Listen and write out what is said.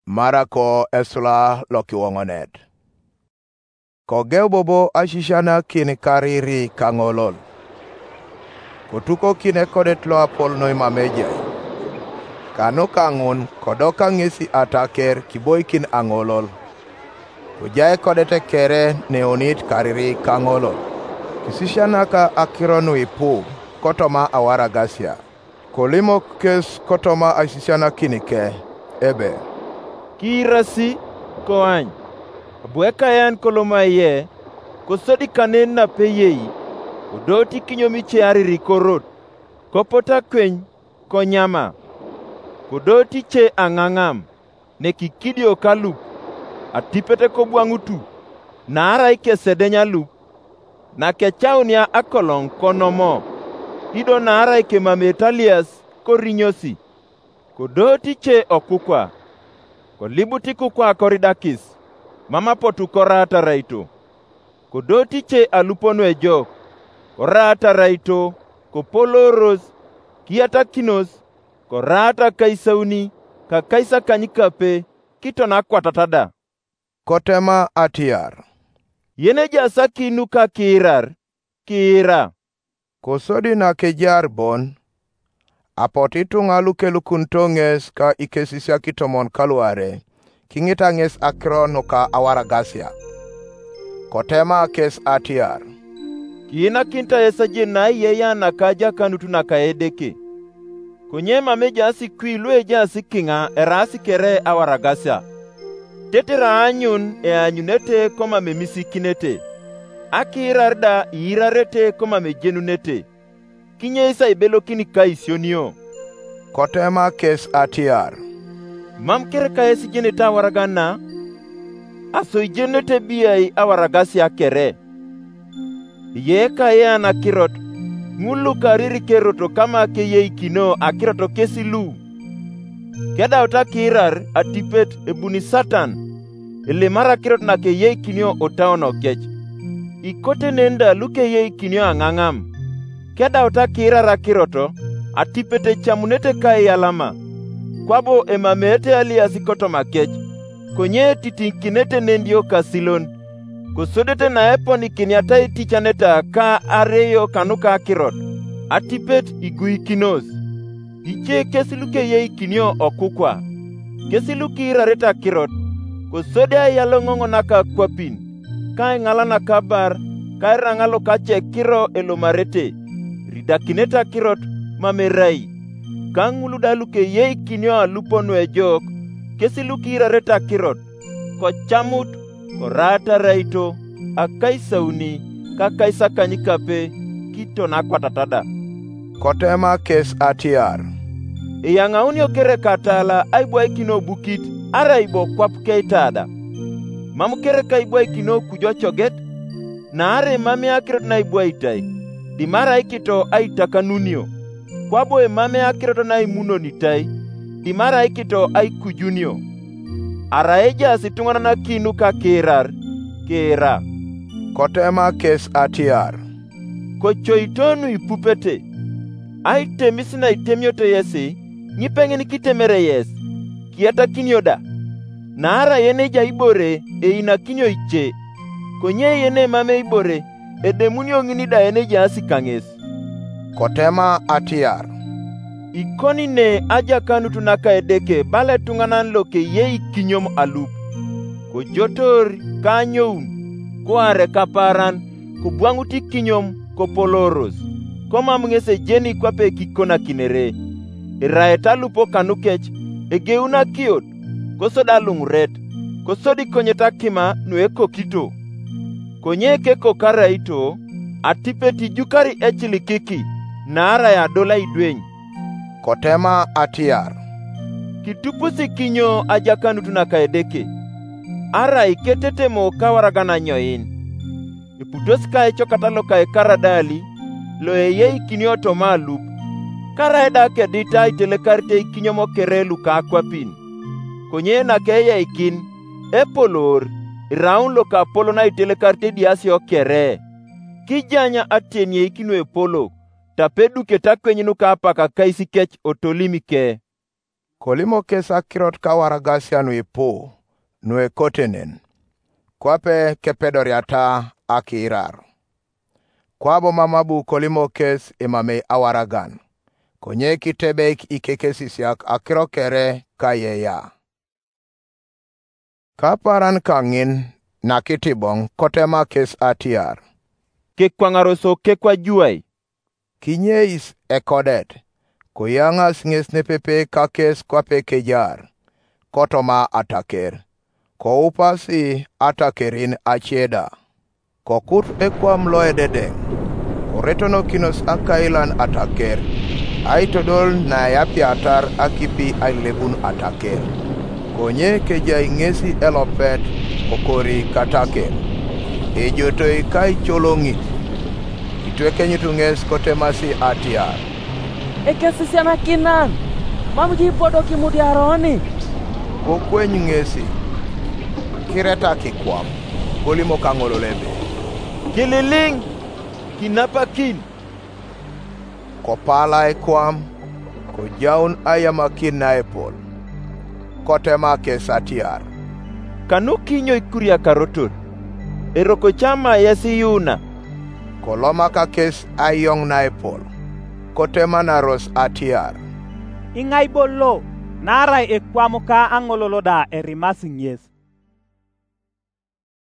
Marako esula loki wongonet. Kogeu bobo ashishana kini kariri kangolol. Kotuko kine kodet lo apol no imameja. Kano kangun kodoka ngisi ataker kiboy kin angolol. Kujaye kodete kere neonit kariri kangolol. Kisishana ka akironu ipu kotoma awara gasia. Kolimo kes kotoma ashishana kinike ebe. Kirasi koany. Bueka yan koloma ye, kosodi kanen na peyei, udoti kinyomi che rikorot, kopota kwen konyama, kudoti che angangam, ne kikidio kalup, atipete kobuangutu, na ara ike sedenya lup, na kechaunia akolong konomo, ido na ara ike mametalias korinyosi, kudoti che okukwa, kolibuti kukwa koridakis, mama potu korata raito. Kodoti che alupono e jok. Korata raito, kopoloros, kiata kinos, korata kaisauni, ka kaisa kanyikape, kitona kwatatada. Kotema atiar. Yene jasa kinu ka kirar, kira. Kosodi na kejar bon. Apotitu ngalu kelukuntonges ka ikesisya kitomon kaluare. Kingita nges akrono ka awara gasia. Kotema kes atiar. Kina kinta esaje na yeya nakaja kanutu nakaedeke. Kunyema meja asikwilu eja asikinga erasi kere awara gasia. Tetera anyun anyunete koma memisi kinete. Akirarda irarete koma mejenunete. Kinye isa ibelo kini kaisionio. Kotema kes atiar. Mam kere kaesi jeneta awaragana, aso jenete biyai awaragasi akere. Ye kaya na kirot, ngulu kariri keroto kama keye ikino akiroto kesilu. Keda ota kirar atipet ebuni satan, ele mara kirot na keye ikinio otaono kech. Ikote nenda luke ye ikinio angangam. Keda ota kirar akiroto, atipete chamunete kaya alama. Kwabo emamete aliasikoto makech, konye titinkinete nendio kasilon, kosodete na eponi kiniata itichaneta ka areyo kanuka akirot, atipet iguikinos. Iche kesiluke ye ikinio okukwa, kesiluki rareta kirot, kosode ayalo ngongo naka kwapin, ka ngala naka bar, ka rangalo kache kiro elomarete, ridakineta kirot mamerai. Kangulu daluke ye ikinio alupono e jok, kesiluki rareta kirot, kochamut, korata raito, akaisauni, kakaisa kanyikape, kitona kwatatada. Kotema kes atiar. Yangauni okere katala aibwa ikino bukit, ara ibo kwapke itada. Mamu kere ka ibwa ikino kujo choget, na are mame akirot na ibwa itai, dimara ikito aitakanunio. Kwabo emame akiroto na imuno nitai, dimara ikito aikujunio. Araeja asitungana na kinu ka kirar, kira. Kotema kes atiar. Kochoitonu ipupete. Aitemisina itemyote yesi, nyipengeni kitemere yes, kiata kinyoda. Na ara yene ja ibore, ina kinyo iche. Konye yene mame ibore, demunio nginida yene ja asikanges. Kotema atiar. Ikoni ne aja kanutu naka edeke bale tunganan loke ye ikinyom alup. Ko jotor kanyoun, ko are kaparan, ko buanguti kinyom ko poloros. Koma mngese jeni kwape kikona kinere. Iraeta lupo kanukech, egeuna kiot, ko soda lungret, ko sodi konyeta kima nueko kito. Konye keko karaito, atipeti jukari echili kiki. Naara ya dola idweny. Kotema atiar. Kitupusi kinyo ajakanu tunakaedeke. Ara iketete mo kawaragana nyoin. Iputoska echo kataloka karadali, lo eye ikinyo tomalup. Karaeda kedita itelekarte ikinyo mo kerelu kakwapin. Konye na keye ikin, epolor, iraun lo ka polo na itelekarte diasi okere. Kijanya atenye ikinu epolo. Tapedu keta kwenyinu ka apaka kaisi kech otolimike. Kolimo kes akirot ka waragasia nui po, nue kotenen. Kwape kepedoriata akirar. Kwabo mamabu kolimo kes imame awaragan. Konye kitebek ikekesisiak akiro kere kayeya. Kaparan kangin nakitibong kotema kes atiar. Kekwangaroso kekwa juai. Kinyeis ekodet. Kuyangas ngesne pepe kakes kwape kejar. Kotoma ataker. Ko upasi atakerin acheda. Ko kut ekwam loe dedeng. Ko retono kinos akailan ataker. Aitodol na yapi atar akipi ailebun ataker. Konye keja ingesi elopet okori kataker. Ejoto ikai cholongi. Itweke nyutunges kotemasi atiar. Ekesisiana kinan. Mamji podo kimudi aroni. Kokwenyu ngesi. Kireta kikwam. Kolimo kangololebe. Kililing. Kinapakin. Kopala ekwam. Kojaun ayamakin na epol. Kotema kesatiar. Kanu kinyo ikuria karotun. Eroko chama yasi yuna. Koloma kakes ayong na epol. Kotema na ros atiar. Ingai bolo. Narai ekwamuka angololoda erimasi nyes.